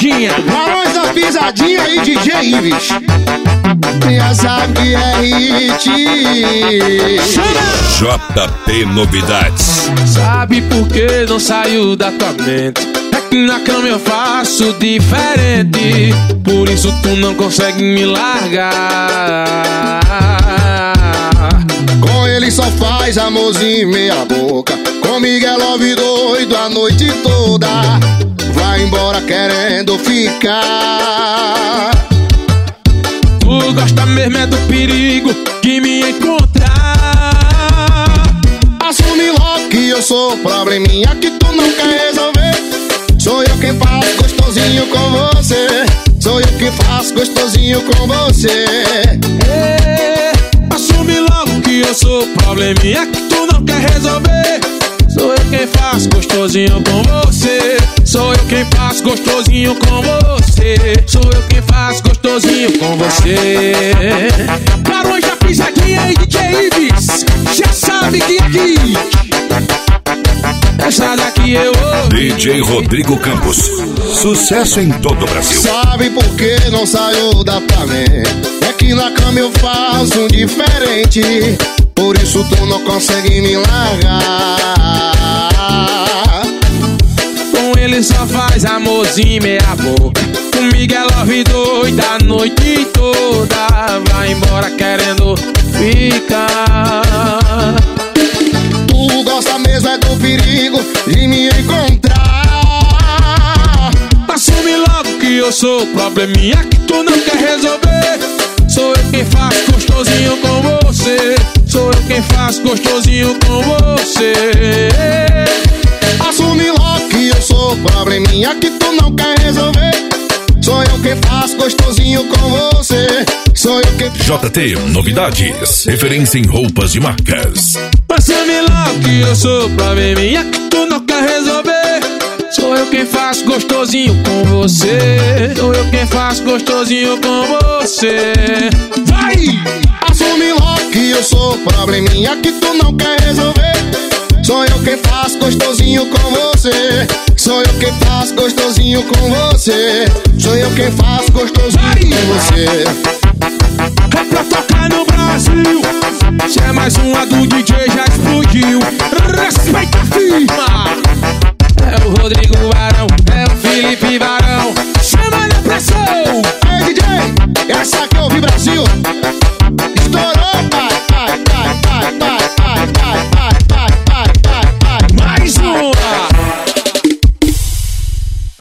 pisadinha. Barões da pisadinha e DJ Ives. Já sabe que é hit. JP Novidades. Sabe por que não saiu da tua mente? É que na cama eu faço diferente. Por isso tu não consegue me largar. Com ele só faz amorzinho meia boca. Comigo é love doido a noite toda. Vai embora querendo ficar. Tu gosta mesmo é do perigo de me encontrar. Assume logo que eu sou probleminha que tu não quer resolver. Sou eu quem faço gostosinho com você. Sou eu que faço gostosinho com você. Assume logo que eu sou probleminha que tu não quer resolver. Sou eu quem faço gostosinho com você. Sou eu quem faço gostosinho com você. Sou eu quem faço gostosinho com você. Barões da pisadinha e DJ Ives. Já sabe que aqui essa daqui eu ouvi. DJ Rodrigo Campos. Sucesso em todo o Brasil. Sabe por que não saiu da tua mente? É que na cama eu faço um diferente. Por isso tu não consegue me largar. Com ele só faz amorzinho meia boca. Comigo é love doida a noite toda. Vai embora querendo ficar. Tu gosta mesmo é do perigo de me encontrar. Assume logo que eu sou probleminha que tu não quer resolver. Sou eu quem faço gostosinho com você. Sou eu quem faço gostosinho com você. Assume logo que eu sou probleminha que tu não quer resolver. Sou eu quem faço gostosinho com você. Sou eu quem... JT Novidades. Referência em roupas de marcas. Assume logo que eu sou probleminha que tu não quer resolver. Sou eu quem faço gostosinho com você. Sou eu quem faço gostosinho com você. Vai! Assume logo que eu sou probleminha que tu não quer resolver. Sou eu quem faço gostosinho com você. Sou eu quem faço gostosinho com você. Sou eu quem faço gostosinho com você. É pra tocar no Brasil. Se é mais uma do DJ já explodiu. Respeita a firma. É o Rodrigo